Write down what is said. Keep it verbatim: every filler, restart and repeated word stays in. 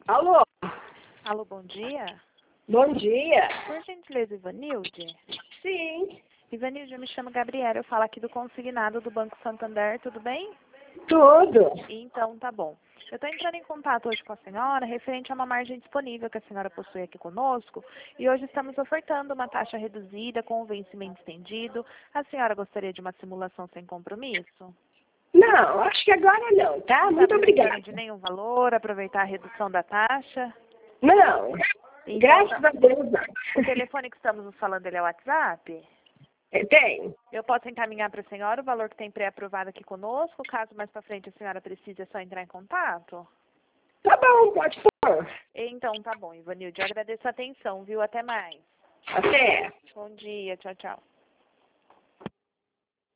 Alô? Alô, bom dia. Bom dia. Por gentileza, Ivanilde? Sim, Ivanilde, eu me chamo Gabriela, eu falo aqui do consignado do Banco Santander, tudo bem? tudo. Então, tá bom. Eu estou entrando em contato hoje com a senhora referente a uma margem disponível que a senhora possui aqui conosco e hoje estamos ofertando uma taxa reduzida com o vencimento estendido. A senhora gostaria de uma simulação sem compromisso? Não, acho que agora não, tá? Não Muito está precisando obrigada. de nenhum valor, aproveitar a redução da taxa? Não, Então, graças a Deus não. o telefone que estamos nos falando, ele é o WhatsApp? É, tem. Eu posso encaminhar para a senhora o valor que tem pré-aprovado aqui conosco, caso mais para frente a senhora precise, é só entrar em contato? Tá bom, pode pôr. Então, tá bom, Ivanilde, eu agradeço a atenção, viu? Até mais. Até. Bom dia, tchau, tchau.